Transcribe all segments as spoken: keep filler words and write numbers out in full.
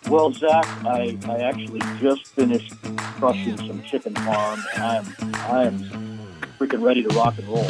Well, Zach, I, I actually just finished crushing some chicken parm, and I'm I'm freaking ready to rock and roll.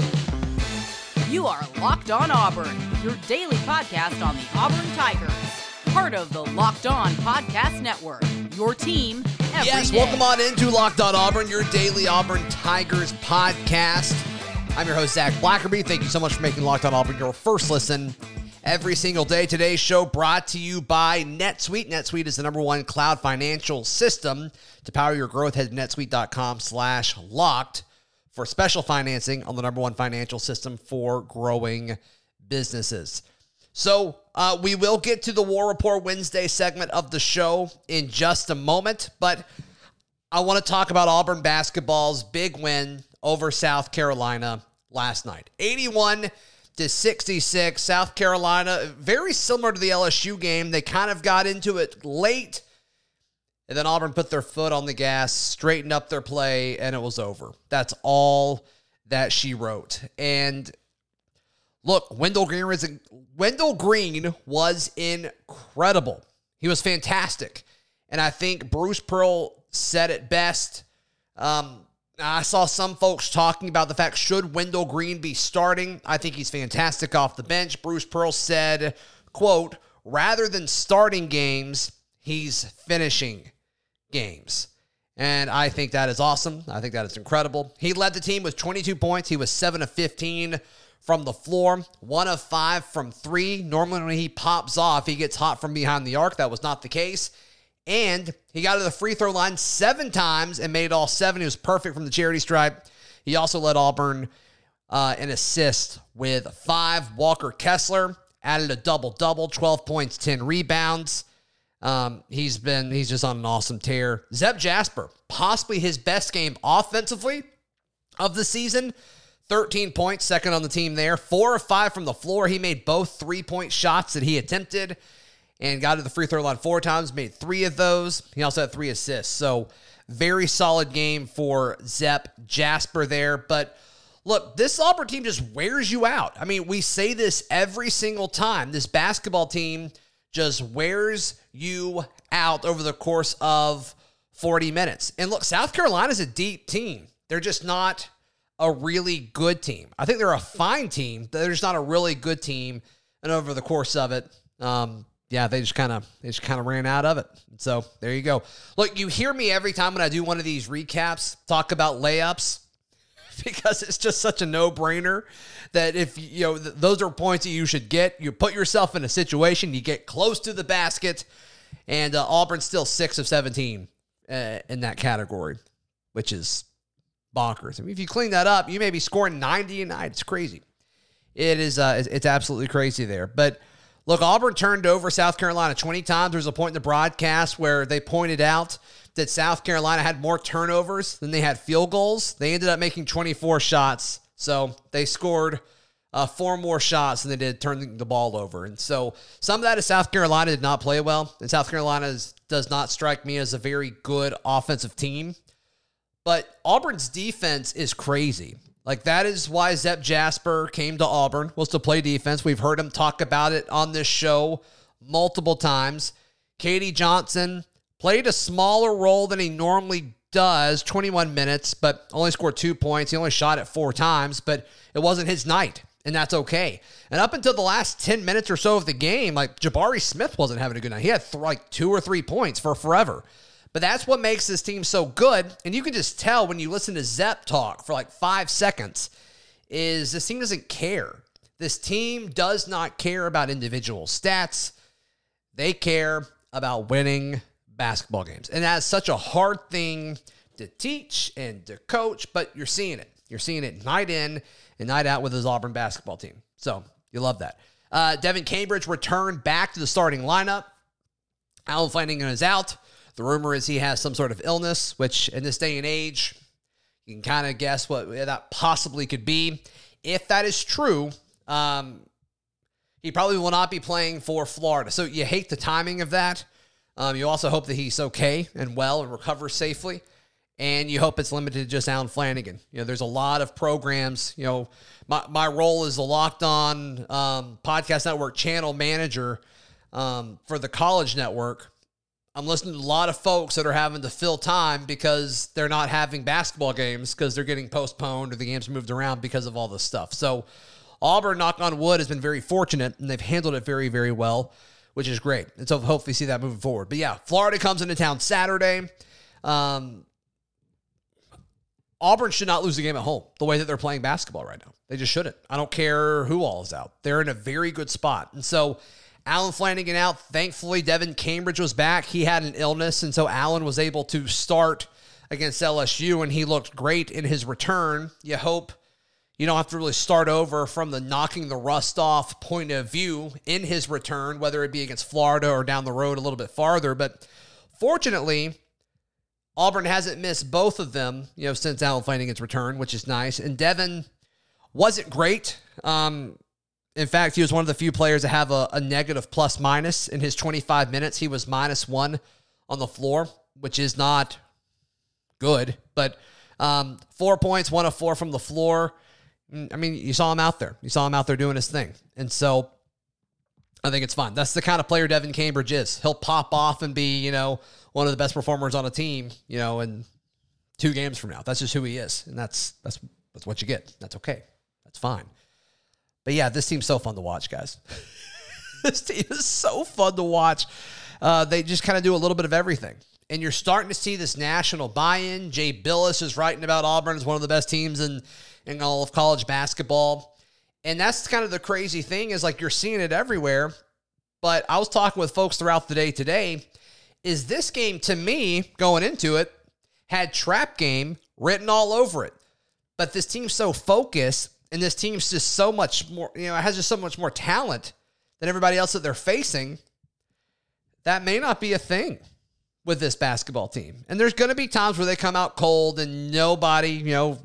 You are Locked On Auburn, your daily podcast on the Auburn Tigers, part of the Locked On Podcast Network. Your team every yes, day. Welcome on into Locked On Auburn, your daily Auburn Tigers podcast. I'm your host, Zach Blackerby. Thank you so much for making Locked On Auburn your first listen every single day. Today's show brought to you by NetSuite. NetSuite is the number one cloud financial system. To power your growth, head to netsuite.com slash locked for special financing on the number one financial system for growing businesses. So uh, we will get to the War Report Wednesday segment of the show in just a moment, but I want to talk about Auburn basketball's big win over South Carolina last night. eighty-one to sixty-six, South Carolina, very similar to the L S U game. They kind of got into it late, and then Auburn put their foot on the gas, straightened up their play, and it was over. That's all that she wrote. And look, Wendell Green was, Wendell Green was incredible. He was fantastic. And I think Bruce Pearl said it best. Um, I saw some folks talking about the fact, should Wendell Green be starting? I think he's fantastic off the bench. Bruce Pearl said, quote, rather than starting games, he's finishing games. And I think that is awesome. I think that is incredible. He led the team with twenty-two points. He was seven of fifteen from the floor, one of five from three. Normally when he pops off, he gets hot from behind the arc. That was not the case. And he got to the free throw line seven times and made all seven. He was perfect from the charity stripe. He also led Auburn uh, in assists with five. Walker Kessler added a double-double, twelve points, ten rebounds. Um, he's been, he's just on an awesome tear. Zep Jasper, possibly his best game offensively of the season. thirteen points, second on the team there. Four of five from the floor. He made both three-point shots that he attempted and got to the free throw line four times, made three of those. He also had three assists. So very solid game for Zep Jasper there. But look, this Auburn team just wears you out. I mean, we say this every single time. This basketball team just wears you out over the course of forty minutes. And look, South Carolina's a deep team. They're just not a really good team. I think they're a fine team. They're just not a really good team. And over the course of it, um, yeah, they just kind of they just kind of ran out of it. So there you go. Look, you hear me every time when I do one of these recaps talk about layups because it's just such a no-brainer that if you know th- those are points that you should get. You put yourself in a situation, you get close to the basket, and uh, Auburn's still six of seventeen uh, in that category, which is bonkers. I mean, if you clean that up, you may be scoring ninety a night. It's crazy. It is. Uh, it's, it's absolutely crazy there, but. Look, Auburn turned over South Carolina twenty times. There was a point in the broadcast where they pointed out that South Carolina had more turnovers than they had field goals. They ended up making twenty-four shots, so they scored uh, four more shots than they did turning the ball over. And so some of that is South Carolina did not play well, and South Carolina is, does not strike me as a very good offensive team. But Auburn's defense is crazy. Like, that is why Zep Jasper came to Auburn, was to play defense. We've heard him talk about it on this show multiple times. K D Johnson played a smaller role than he normally does, twenty-one minutes, but only scored two points. He only shot it four times, but it wasn't his night, and that's okay. And up until the last ten minutes or so of the game, like, Jabari Smith wasn't having a good night. He had th- like two or three points for forever. But that's what makes this team so good. And you can just tell when you listen to Zep talk for like five seconds is this team doesn't care. This team does not care about individual stats. They care about winning basketball games. And that's such a hard thing to teach and to coach, but you're seeing it. You're seeing it night in and night out with his Auburn basketball team. So you love that. Uh, Devin Cambridge returned back to the starting lineup. Allen Flanigan is out. The rumor is he has some sort of illness, which in this day and age, you can kind of guess what that possibly could be. If that is true, um, he probably will not be playing for Florida. So you hate the timing of that. Um, you also hope that he's okay and well and recovers safely. And you hope it's limited to just Allen Flanigan. You know, there's a lot of programs. You know, my, my role as the Locked On um, Podcast Network channel manager um, for the college network. I'm listening to a lot of folks that are having to fill time because they're not having basketball games because they're getting postponed or the games moved around because of all this stuff. So Auburn, knock on wood, has been very fortunate, and they've handled it very, very well, which is great. And so hopefully see that moving forward. But yeah, Florida comes into town Saturday. Um, Auburn should not lose the game at home the way that they're playing basketball right now. They just shouldn't. I don't care who all is out. They're in a very good spot. And so Allen Flanigan out. Thankfully, Devin Cambridge was back. He had an illness, and so Allen was able to start against L S U, and he looked great in his return. You hope you don't have to really start over from the knocking the rust off point of view in his return, whether it be against Florida or down the road a little bit farther. But fortunately, Auburn hasn't missed both of them, you know, since Allen Flanigan's return, which is nice. And Devin wasn't great. Um, In fact, he was one of the few players to have a, a negative plus minus in his twenty-five minutes. He was minus one on the floor, which is not good. But um, four points, one of four from the floor. I mean, you saw him out there. You saw him out there doing his thing. And so I think it's fine. That's the kind of player Devin Cambridge is. He'll pop off and be, you know, one of the best performers on a team, you know, in two games from now. That's just who he is. And that's that's that's what you get. That's okay. That's fine. But yeah, this team's so fun to watch, guys. This team is so fun to watch. Uh, they just kind of do a little bit of everything. And you're starting to see this national buy-in. Jay Billis is writing about Auburn as one of the best teams in, in all of college basketball. And that's kind of the crazy thing is like you're seeing it everywhere. But I was talking with folks throughout the day today. Is this game, to me, going into it, had trap game written all over it. But this team's so focused, and this team's just so much more, you know, it has just so much more talent than everybody else that they're facing. That may not be a thing with this basketball team. And there's going to be times where they come out cold and nobody, you know,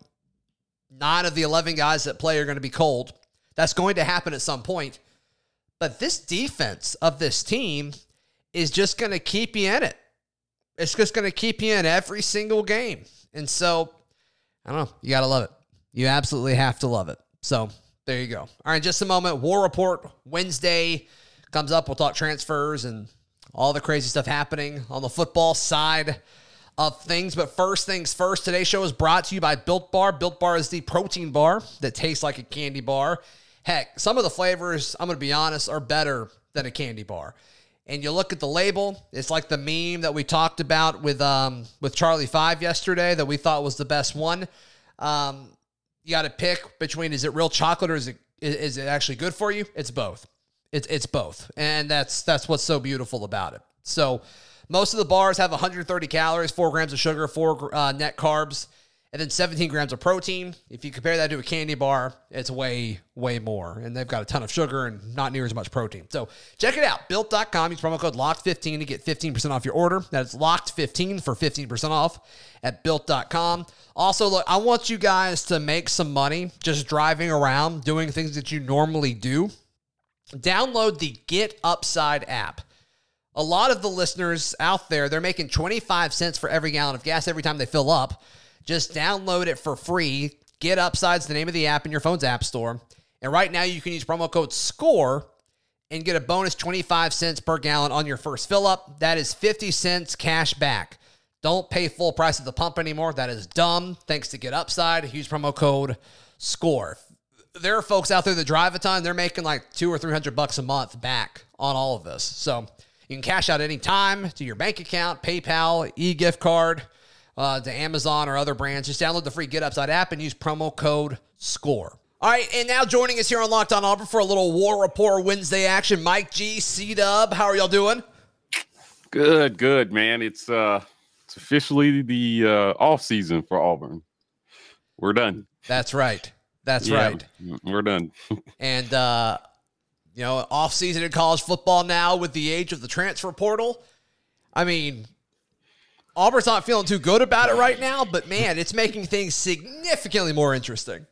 nine of the eleven guys that play are going to be cold. That's going to happen at some point. But this defense of this team is just going to keep you in it. It's just going to keep you in every single game. And so, I don't know, you got to love it. You absolutely have to love it. So there you go. All right, in just a moment, War Report Wednesday comes up. We'll talk transfers and all the crazy stuff happening on the football side of things. But first things first, today's show is brought to you by Built Bar. Built Bar is the protein bar that tastes like a candy bar. Heck, some of the flavors, I'm going to be honest, are better than a candy bar. And you look at the label, it's like the meme that we talked about with um with Charlie Five yesterday that we thought was the best one. Um, you got to pick between, is it real chocolate or is it is it actually good for you? It's both. It's it's both. And that's that's what's so beautiful about it. So most of the bars have one hundred thirty calories, four grams of sugar, four uh, net carbs, and then seventeen grams of protein. If you compare that to a candy bar, it's way, way more. And they've got a ton of sugar and not near as much protein. So check it out. Built dot com. Use promo code locked fifteen to get fifteen percent off your order. That's locked fifteen for fifteen percent off at built dot com. Also, look, I want you guys to make some money just driving around, doing things that you normally do. Download the Get Upside app. A lot of the listeners out there, they're making twenty-five cents for every gallon of gas every time they fill up. Just download it for free. Get Upside's the name of the app in your phone's app store. And right now you can use promo code SCORE and get a bonus twenty-five cents per gallon on your first fill up. That is fifty cents cash back. Don't pay full price at the pump anymore. That is dumb. Thanks to Get Upside. Use promo code SCORE. There are folks out there that drive a ton. They're making like two or three hundred bucks a month back on all of this. So you can cash out any time to your bank account, PayPal, e-gift card, uh, to Amazon or other brands. Just download the free Get Upside app and use promo code SCORE. All right, and now joining us here on Locked On Auburn for a little War Report Wednesday action, Mike G, C-Dub. How are y'all doing? Good, good, man. It's uh, it's officially the uh, off season for Auburn. We're done. That's right. That's yeah, right. We're done. And, uh, you know, off season in college football now with the age of the transfer portal. I mean, Auburn's not feeling too good about it right now, but, man, it's making things significantly more interesting.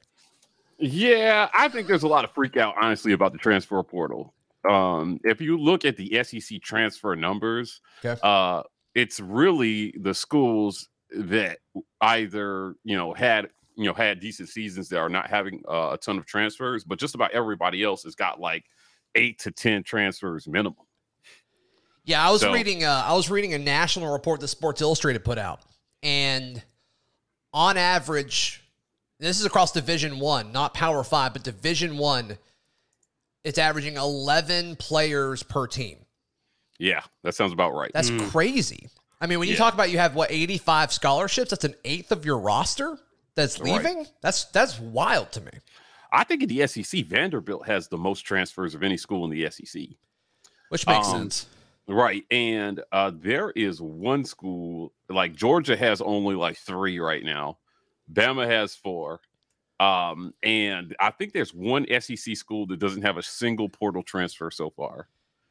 Yeah, I think there's a lot of freak out, honestly, about the transfer portal. Um, if you look at the S E C transfer numbers, okay. uh, it's really the schools that either, you know, had, you know, had decent seasons that are not having uh, a ton of transfers, but just about everybody else has got like eight to ten transfers minimum. Yeah, I was so, reading. Uh, I was reading a national report that Sports Illustrated put out, and on average, this is across Division One, not Power Five, but Division One, it's averaging eleven players per team. Yeah, that sounds about right. That's mm. crazy. I mean, when you yeah. talk about you have what eighty-five scholarships, that's an eighth of your roster that's leaving. Right. That's that's wild to me. I think in the S E C, Vanderbilt has the most transfers of any school in the S E C, which makes um, sense. Right. And uh, there is one school, like Georgia has only like three right now. Bama has four. Um, and I think there's one S E C school that doesn't have a single portal transfer so far.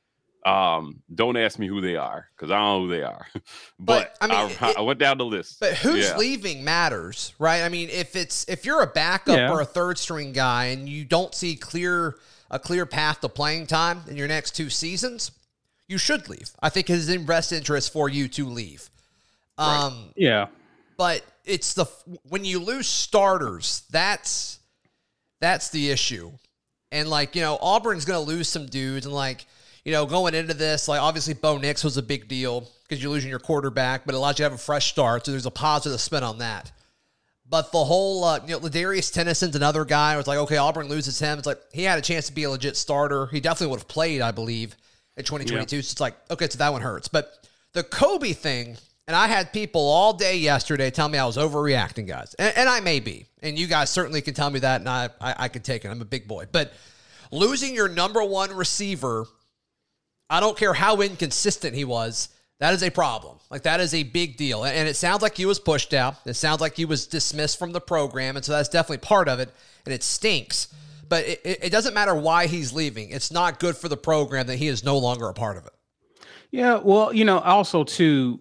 Um, don't ask me who they are because I don't know who they are. but, but I mean, I, it, I went down the list. But who's yeah. leaving matters, right? I mean, if it's if you're a backup yeah. or a third string guy and you don't see clear a clear path to playing time in your next two seasons, you should leave. I think it's in best interest for you to leave. Um, right. Yeah. But it's the when you lose starters, that's that's the issue. And like, you know, Auburn's going to lose some dudes, and like, you know, going into this, like obviously Bo Nix was a big deal because you're losing your quarterback, but it allows you to have a fresh start, so there's a positive spin on that. But the whole, uh, you know, Ladarius Tennison's another guy. It was like, okay, Auburn loses him. It's like he had a chance to be a legit starter. He definitely would have played, I believe, in twenty twenty-two. Yeah. So it's like, okay, so that one hurts. But the Kobe thing, and I had people all day yesterday tell me I was overreacting, guys. And, and I may be. And you guys certainly can tell me that, and I, I, I can take it. I'm a big boy. But losing your number one receiver, I don't care how inconsistent he was, that is a problem. Like, that is a big deal. And it sounds like he was pushed out. It sounds like he was dismissed from the program, and so that's definitely part of it, and it stinks. But it, it doesn't matter why he's leaving. It's not good for the program that he is no longer a part of it. Yeah, well, you know, also, too,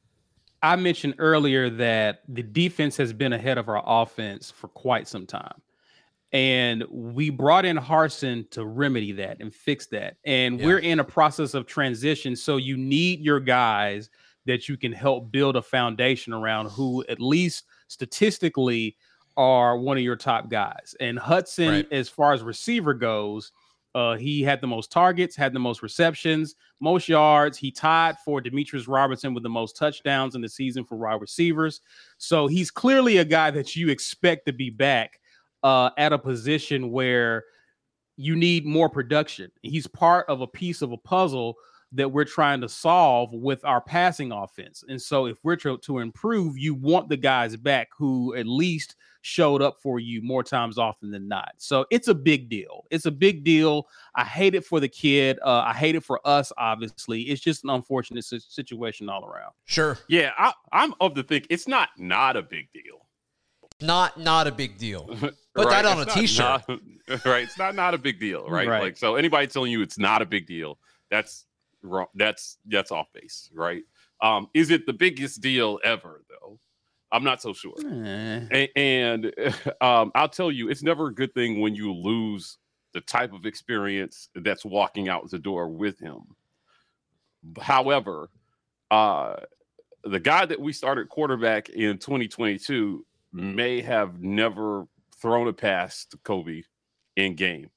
I mentioned earlier that the defense has been ahead of our offense for quite some time. And we brought in Harsin to remedy that and fix that. And yeah. we're in a process of transition. So you need your guys that you can help build a foundation around, who at least statistically are one of your top guys. And Hudson, right. as far as receiver goes, uh, he had the most targets, had the most receptions, most yards. He tied for Demetrius Robertson with the most touchdowns in the season for wide receivers. So he's clearly a guy that you expect to be back Uh, at a position where you need more production. He's part of a piece of a puzzle that we're trying to solve with our passing offense. And so if we're to, to improve, you want the guys back who at least showed up for you more times often than not. So it's a big deal. It's a big deal. I hate it for the kid. Uh, I hate it for us, obviously. It's just an unfortunate situation all around. Sure. Yeah, I, I'm of the think it's not not a big deal. Not not a big deal. Put right. that on it's a T-shirt. Not, right. It's not not a big deal, right? right? Like, so anybody telling you it's not a big deal, that's wrong. That's that's off base, right? Um, is it the biggest deal ever, though? I'm not so sure. Mm. And, and um, I'll tell you, it's never a good thing when you lose the type of experience that's walking out the door with him. However, uh, the guy that we started quarterback in twenty twenty-two may have never thrown a pass to Kobe in game.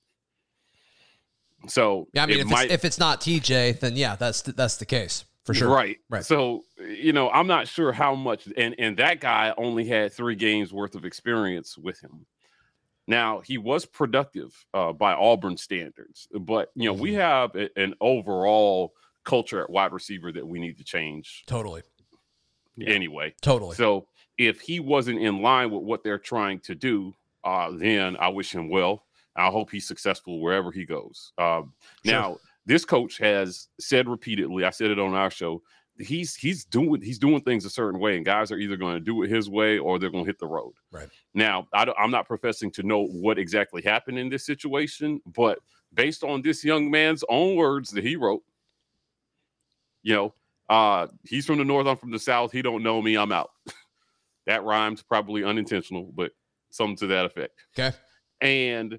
So yeah, I mean, it if, might, it's, if it's not T J, then yeah, that's that's the case for sure. Right. Right. So, you know, I'm not sure how much, and, and that guy only had three games worth of experience with him. Now, he was productive uh, by Auburn standards, but, you know, mm-hmm. we have a, an overall culture at wide receiver that we need to change. Totally. Anyway. Totally. So if he wasn't in line with what they're trying to do, uh, then I wish him well. I hope he's successful wherever he goes. Um, sure. Now, this coach has said repeatedly, I said it on our show, he's he's doing he's doing things a certain way, and guys are either going to do it his way or they're going to hit the road. Right. Now, I don't, I'm not professing to know what exactly happened in this situation, but based on this young man's own words that he wrote, you know, uh, he's from the North, I'm from the South. He don't know me, I'm out. That rhymes, probably unintentional, but something to that effect. Okay. And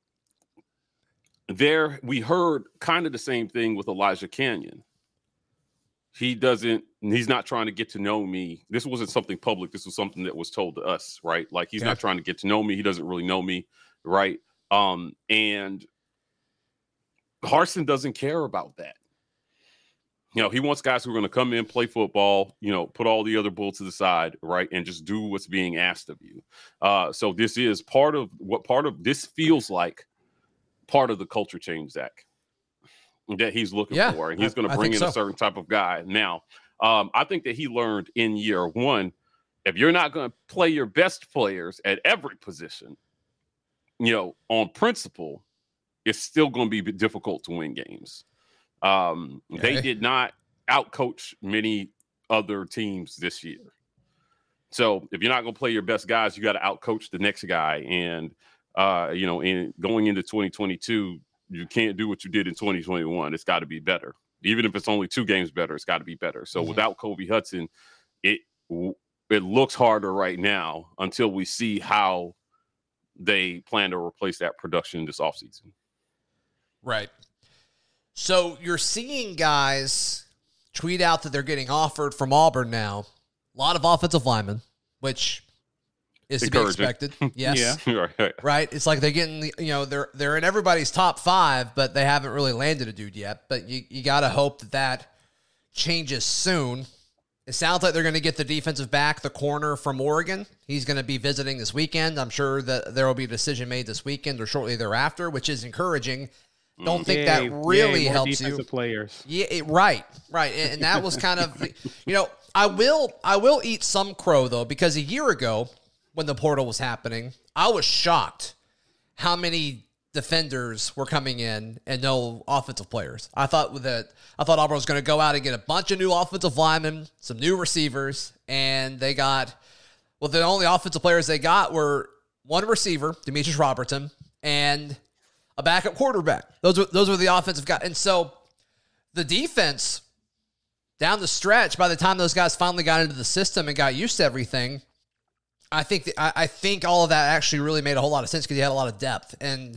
there we heard kind of the same thing with Elijah Canyon. He doesn't, he's not trying to get to know me. This wasn't something public. This was something that was told to us, right? Like, he's okay. not trying to get to know me. He doesn't really know me, right? Um, and Harsin doesn't care about that. You know, he wants guys who are going to come in, play football, you know, put all the other bull to the side, right, and just do what's being asked of you. Uh, so this is part of what part of this feels like part of the culture change, Zach, that he's looking yeah, for. And he's going to I, bring I in so. a certain type of guy. Now, um, I think that he learned in year one, if you're not going to play your best players at every position, you know, on principle, it's still going to be difficult to win games. Um, okay. They did not outcoach many other teams this year. So if you're not going to play your best guys, you got to outcoach the next guy. And, uh, you know, in going into twenty twenty-two, you can't do what you did in twenty twenty-one. It's got to be better. Even if it's only two games better, it's got to be better. So mm-hmm. without Kobe Hudson, it it looks harder right now until we see how they plan to replace that production this offseason. Right. So you're seeing guys tweet out that they're getting offered from Auburn now. A lot of offensive linemen, which is to be expected. Yes. Yeah. Right. Right. It's like they're getting, you know, they're they're in everybody's top five, but they haven't really landed a dude yet. But you, you got to hope that that changes soon. It sounds like they're going to get the defensive back, the corner from Oregon. He's going to be visiting this weekend. I'm sure that there will be a decision made this weekend or shortly thereafter, which is encouraging. Don't think yay, that really yay, more helps defensive you. Players. Yeah, it, right, right, and, and that was kind of, you know, I will, I will eat some crow though, because a year ago when the portal was happening, I was shocked how many defenders were coming in and no offensive players. I thought that I thought Auburn was going to go out and get a bunch of new offensive linemen, some new receivers, and they got, well, the only offensive players they got were one receiver, Demetrius Robertson, and a backup quarterback. Those were those were the offensive guys. And so the defense down the stretch, by the time those guys finally got into the system and got used to everything, I think the, I, I think all of that actually really made a whole lot of sense because he had a lot of depth. And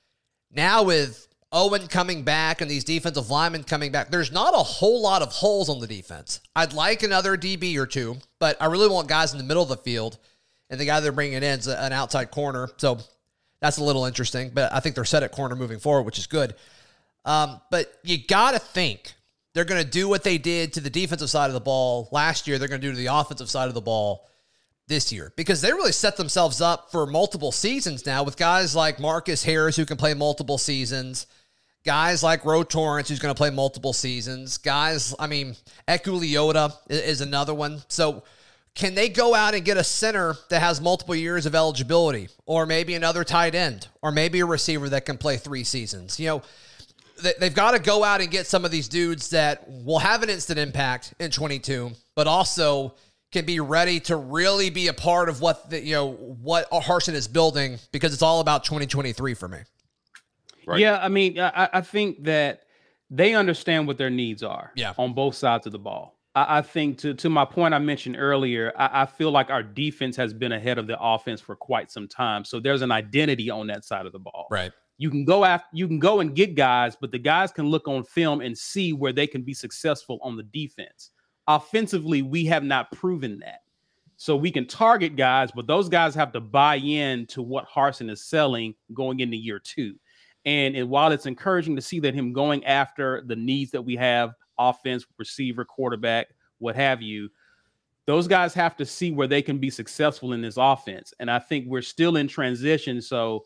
now with Owen coming back and these defensive linemen coming back, there's not a whole lot of holes on the defense. I'd like another D B or two, but I really want guys in the middle of the field. And the guy they're bringing in is an outside corner. So that's a little interesting, but I think they're set at corner moving forward, which is good. Um, but you got to think they're going to do what they did to the defensive side of the ball last year. They're going to do to the offensive side of the ball this year because they really set themselves up for multiple seasons now with guys like Marcus Harris who can play multiple seasons, guys like Ro Torrance who's going to play multiple seasons, guys, I mean, Eku Leota is another one. So can they go out and get a center that has multiple years of eligibility or maybe another tight end or maybe a receiver that can play three seasons? You know, they've got to go out and get some of these dudes that will have an instant impact in twenty-two, but also can be ready to really be a part of what the, you know, what Harsin is building because it's all about twenty twenty-three for me. Right. Yeah. I mean, I, I think that they understand what their needs are yeah. on both sides of the ball. I think to, to my point I mentioned earlier, I, I feel like our defense has been ahead of the offense for quite some time. So there's an identity on that side of the ball. Right. You can go after, you can go and get guys, but the guys can look on film and see where they can be successful on the defense. Offensively, we have not proven that. So we can target guys, but those guys have to buy in to what Harsin is selling going into year two. And, and while it's encouraging to see that him going after the needs that we have, offense, receiver, quarterback, what have you, those guys have to see where they can be successful in this offense. And I think we're still in transition. So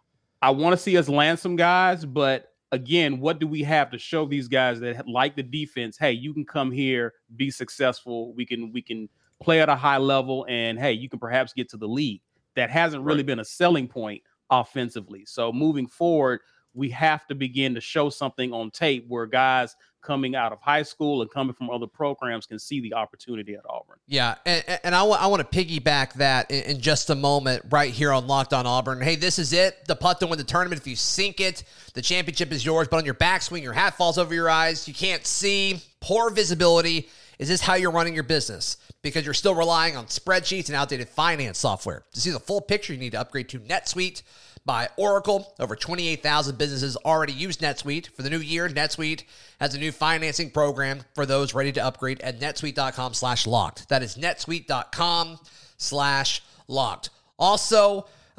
I want to see us land some guys, but again, what do we have to show these guys that like the defense? Hey, you can come here, be successful. We can, we can play at a high level and hey, you can perhaps get to the league. That hasn't really right. been a selling point offensively. So moving forward, we have to begin to show something on tape where guys coming out of high school and coming from other programs can see the opportunity at Auburn. Yeah, and, and I, w- I want to piggyback that in, in just a moment right here on Locked On Auburn. Hey, this is it. The putt to win the tournament. If you sink it, the championship is yours. But on your backswing, your hat falls over your eyes. You can't see. Poor visibility. Is this how you're running your business? Because you're still relying on spreadsheets and outdated finance software. To see the full picture, you need to upgrade to NetSuite by Oracle. Over twenty-eight thousand businesses already use NetSuite. For the new year, NetSuite has a new financing program for those ready to upgrade at netsuite.com slash locked. That is netsuite.com slash locked. Also,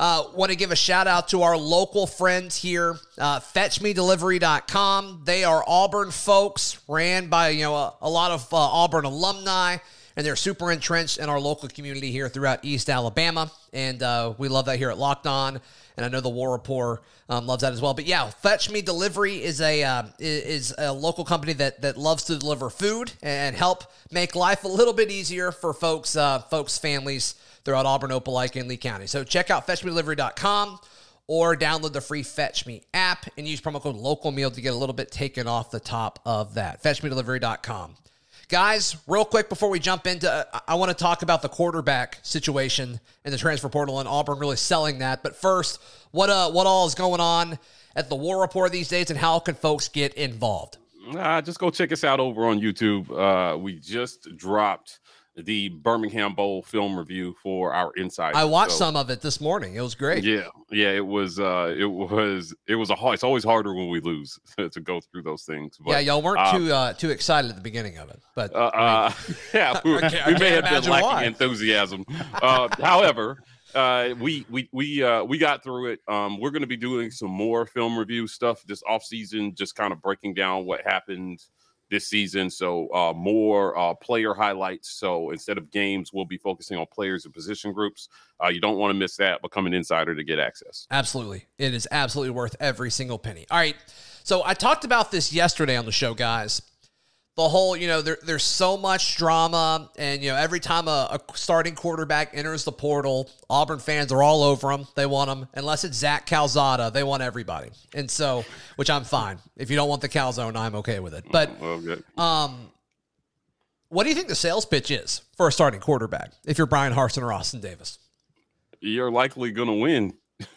Uh, want to give a shout out to our local friends here, uh, fetch me delivery dot com. They are Auburn folks, ran by you know a, a lot of uh, Auburn alumni, and they're super entrenched in our local community here throughout East Alabama. And uh, we love that here at Locked On. And I know the War Report um, loves that as well. But yeah, Fetch Me Delivery is a uh, is a local company that that loves to deliver food and help make life a little bit easier for folks, uh, folks, families throughout Auburn, Opelika, and Lee County. So check out fetch me delivery dot com or download the free Fetch Me app and use promo code LOCALMEAL to get a little bit taken off the top of that. fetch me delivery dot com. Guys, real quick before we jump into, uh, I want to talk about the quarterback situation in the transfer portal and Auburn really selling that. But first, what uh, what all is going on at the War Report these days, and how can folks get involved? Uh, just go check us out over on YouTube. Uh, we just dropped the Birmingham Bowl film review for our Insider. I watched so, some of it this morning. It was great. Yeah, yeah, it was. Uh, it was. It was a. hard It's always harder when we lose to go through those things. But, yeah, y'all weren't uh, too uh, too excited at the beginning of it, but uh, uh, yeah, we, we may have been lacking why. enthusiasm. Uh, however, uh, we we we uh, we got through it. Um, we're going to be doing some more film review stuff this off season, just kind of breaking down what happened this season. So uh, more uh, player highlights. So instead of games, we'll be focusing on players and position groups. Uh, you don't want to miss that. Become an insider to get access. Absolutely. It is absolutely worth every single penny. All right. So I talked about this yesterday on the show, guys. The whole, you know, there, there's so much drama, and, you know, every time a, a starting quarterback enters the portal, Auburn fans are all over him. They want him. Unless it's Zach Calzada, they want everybody. And so, which I'm fine. If you don't want the Calzone, I'm okay with it. But okay. um, what do you think the sales pitch is for a starting quarterback if you're Brian Harsin or Austin Davis? You're likely going to win.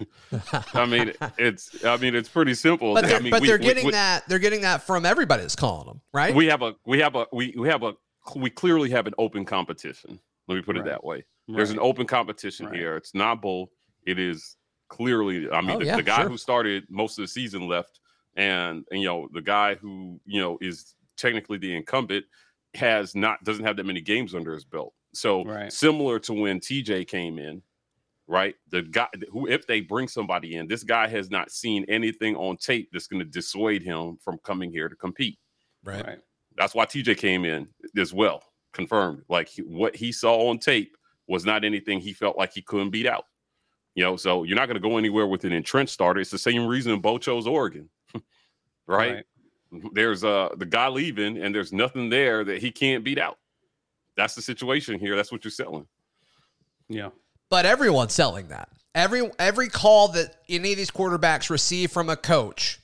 I mean, it's. I mean, it's pretty simple. But they're, I mean, but we, they're we, getting we, that. They're getting that from everybody that's calling them, right? We have a. We have a. We we have a. We clearly have an open competition. Let me put it right. that way. Right. There's an open competition right. here. It's not bull. It is clearly. I mean, oh, the, yeah, the guy sure. who started most of the season left, and, and you know the guy who you know is technically the incumbent has not doesn't have that many games under his belt. So right. similar to when T J came in. Right, the guy who, if they bring somebody in, this guy has not seen anything on tape that's going to dissuade him from coming here to compete. Right. right. That's why T J came in as well, confirmed. Like he, what he saw on tape was not anything he felt like he couldn't beat out. You know, so you're not going to go anywhere with an entrenched starter. It's the same reason Bo chose Oregon, right? right? There's uh the guy leaving, and there's nothing there that he can't beat out. That's the situation here. That's what you're selling. Yeah. But everyone's selling that. Every every call that any of these quarterbacks receive from a coach,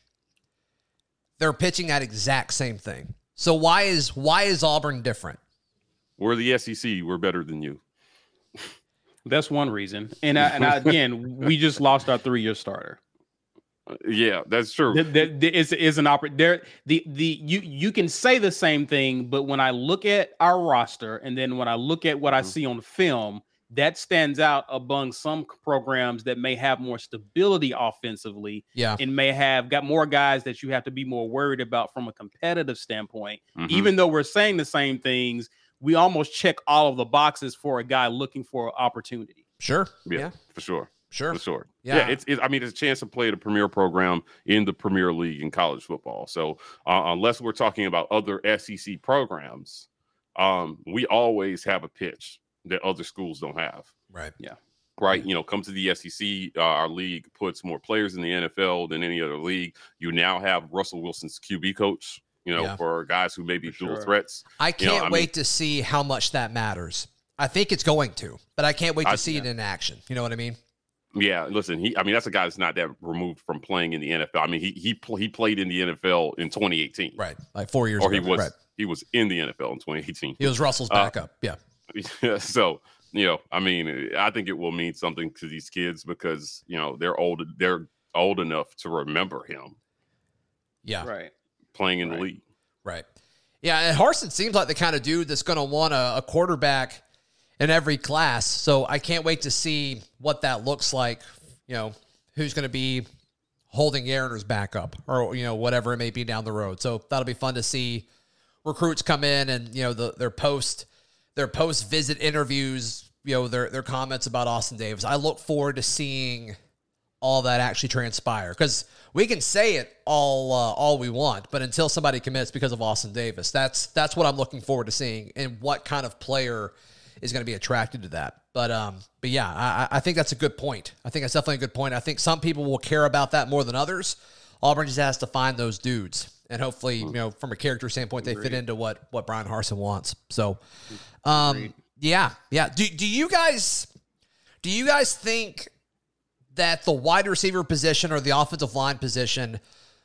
they're pitching that exact same thing. So why is why is Auburn different? We're the S E C. We're better than you. That's one reason. And I, and I, again, we just lost our three-year starter. Yeah, that's true. There, there, there is, is an oper- there the the you you can say the same thing, but when I look at our roster and then when I look at what mm-hmm. I see on film, that stands out among some programs that may have more stability offensively, yeah, and may have got more guys that you have to be more worried about from a competitive standpoint. Mm-hmm. Even though we're saying the same things, we almost check all of the boxes for a guy looking for opportunity. Sure, yeah, yeah. for sure, sure, for sure. Yeah, yeah it's, it's. I mean, it's a chance to play at a premier program in the Premier League in college football. So uh, unless we're talking about other S E C programs, um, we always have a pitch that other schools don't have. Right. Yeah. Right. You know, come to the S E C. Uh, our league puts more players in the N F L than any other league. You now have Russell Wilson's Q B coach, you know, yeah. for guys who may be for dual sure. threats. I can't you know, I wait mean, to see how much that matters. I think it's going to, but I can't wait to I, see yeah. it in action. You know what I mean? Yeah. Listen, he, I mean, that's a guy that's not that removed from playing in the N F L. I mean, he he pl- he played in the N F L in twenty eighteen. Right. Like four years or ago. he was right. he was in the N F L in twenty eighteen. He was Russell's Uh, backup. yeah. Yeah. So, you know, I mean, I think it will mean something to these kids because, you know, they're old. They're old enough to remember him. Yeah. Right. Playing in right. the league. Right. Yeah. And Harsin seems like the kind of dude that's going to want a, a quarterback in every class. So I can't wait to see what that looks like. You know, who's going to be holding Aaron's backup or, you know, whatever it may be down the road. So that'll be fun to see recruits come in and, you know, the, their post, their post visit interviews you know, their their comments about Austin Davis. I look forward to seeing all that actually transpire, because we can say it all uh, all we want, but until somebody commits because of Austin Davis, that's that's what I'm looking forward to seeing, and what kind of player is going to be attracted to that. But um, but yeah, I, I think that's a good point. I think that's definitely a good point. I think some people will care about that more than others. Auburn just has to find those dudes, and hopefully, you know, from a character standpoint, they fit into what what Brian Harsin wants. So, um, yeah, yeah. Do do you guys do you guys think that the wide receiver position or the offensive line position,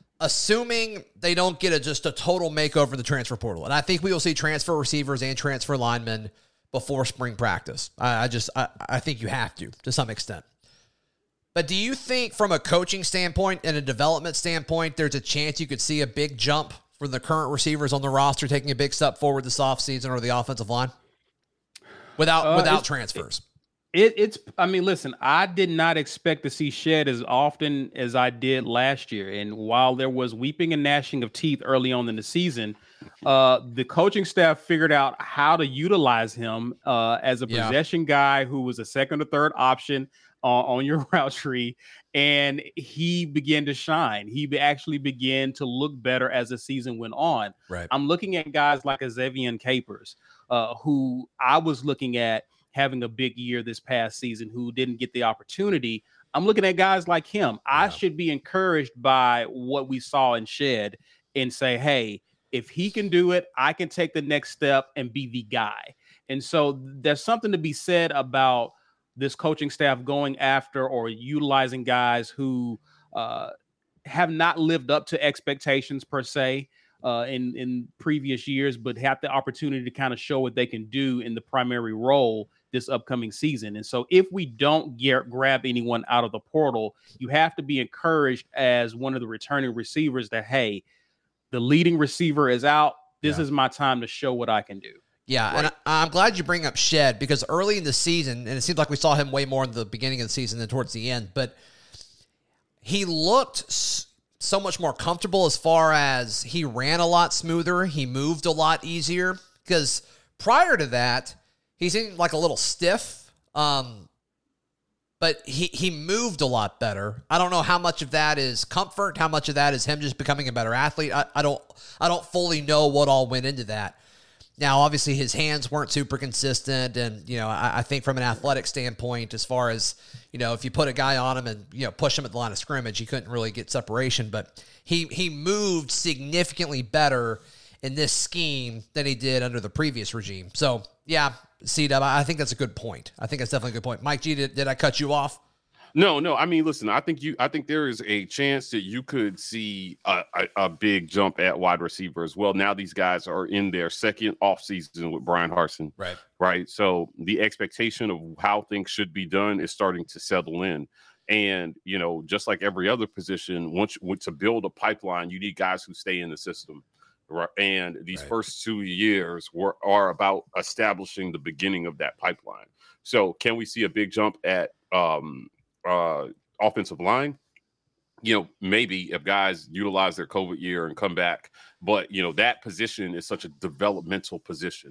assuming they don't get a, just a total makeover in the transfer portal, and I think we will see transfer receivers and transfer linemen before spring practice. I, I just, I, I think you have to, to some extent. But do you think from a coaching standpoint and a development standpoint, there's a chance you could see a big jump for the current receivers on the roster taking a big step forward this offseason, or the offensive line without, uh, without transfers? It, it's, I mean, listen, I did not expect to see Shed as often as I did last year. And while there was weeping and gnashing of teeth early on in the season, uh, the coaching staff figured out how to utilize him uh, as a yeah. possession guy who was a second or third option uh, on your route tree. And he began to shine. He be, actually began to look better as the season went on. Right. I'm looking at guys like a Xavier Capers, uh, who I was looking at having a big year this past season, who didn't get the opportunity. I'm looking at guys like him. Yeah. I should be encouraged by what we saw in Shed and say, hey, if he can do it, I can take the next step and be the guy. And so there's something to be said about this coaching staff going after or utilizing guys who uh, have not lived up to expectations per se uh, in, in previous years, but have the opportunity to kind of show what they can do in the primary role this upcoming season. And so if we don't get, grab anyone out of the portal, you have to be encouraged as one of the returning receivers that, hey, the leading receiver is out. This yeah. is my time to show what I can do. Yeah, right. And I, I'm glad you bring up Shed, because early in the season, and it seems like we saw him way more in the beginning of the season than towards the end, but he looked so much more comfortable as far as he ran a lot smoother. He moved a lot easier, because prior to that, he seemed like a little stiff, um, but he, he moved a lot better. I don't know how much of that is comfort, how much of that is him just becoming a better athlete. I, I don't I don't fully know what all went into that. Now, obviously, his hands weren't super consistent, and, you know, I, I think from an athletic standpoint, as far as, you know, if you put a guy on him and, you know, push him at the line of scrimmage, he couldn't really get separation, but he he moved significantly better in this scheme than he did under the previous regime. So, yeah, C-Dub, I think that's a good point. I think that's definitely a good point. Mike G, did, did I cut you off? No, no. I mean, listen, I think you, I think there is a chance that you could see a, a, a big jump at wide receiver as well. Now these guys are in their second offseason with Brian Harsin. Right. Right. So the expectation of how things should be done is starting to settle in. And, you know, just like every other position, once you, to build a pipeline, you need guys who stay in the system. Right. And these right. first two years were are about establishing the beginning of that pipeline. So can we see a big jump at um, uh, offensive line? You know, maybe if guys utilize their COVID year and come back. But, you know, that position is such a developmental position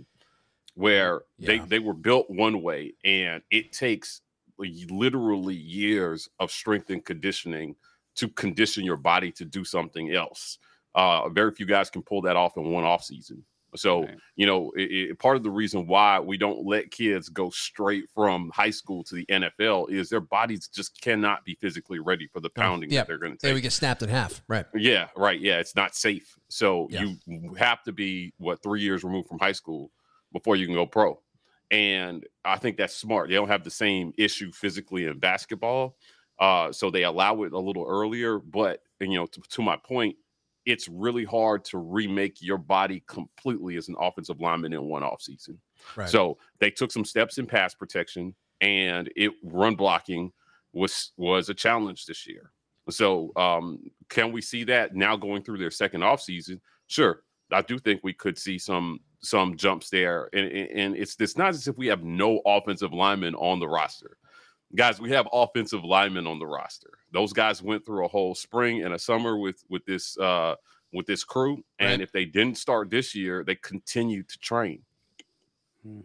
where yeah. they, they were built one way, and it takes literally years of strength and conditioning to condition your body to do something else. Uh, very few guys can pull that off in one off season. So, okay. you know, it, it, part of the reason why we don't let kids go straight from high school to the N F L is their bodies just cannot be physically ready for the pounding yeah. that they're going to take. They would get snapped in half. Right. Yeah. Right. Yeah. It's not safe. So yeah. you have to be, what, three years removed from high school before you can go pro. And I think that's smart. They don't have the same issue physically in basketball. Uh, so they allow it a little earlier. But, and, you know, to, to my point, it's really hard to remake your body completely as an offensive lineman in one offseason. Right. So they took some steps in pass protection, and it run blocking was was a challenge this year. So um, can we see that now going through their second offseason? Sure. I do think we could see some some jumps there. And, and it's, it's not as if we have no offensive linemen on the roster. Guys, we have offensive linemen on the roster. Those guys went through a whole spring and a summer with with this uh, with this crew, and right. if they didn't start this year, they continued to train. Mm-hmm.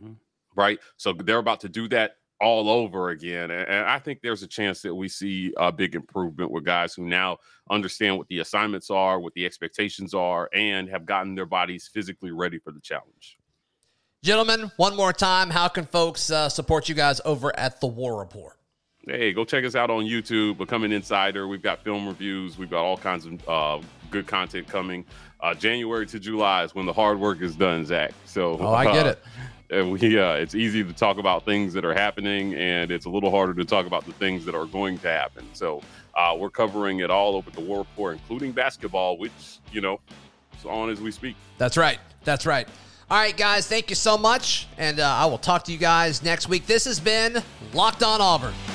right? So they're about to do that all over again. And I think there's a chance that we see a big improvement with guys who now understand what the assignments are, what the expectations are, and have gotten their bodies physically ready for the challenge. Gentlemen, one more time, how can folks uh, support you guys over at The War Report? Hey, go check us out on YouTube, Become an Insider. We've got film reviews. We've got all kinds of uh, good content coming. Uh, January to July is when the hard work is done, Zach. So, oh, I get uh, it. We, uh, it's easy to talk about things that are happening, and it's a little harder to talk about the things that are going to happen. So uh, we're covering it all over the War Report, including basketball, which, you know, is on as we speak. That's right. That's right. All right, guys, thank you so much, and uh, I will talk to you guys next week. This has been Locked On Auburn.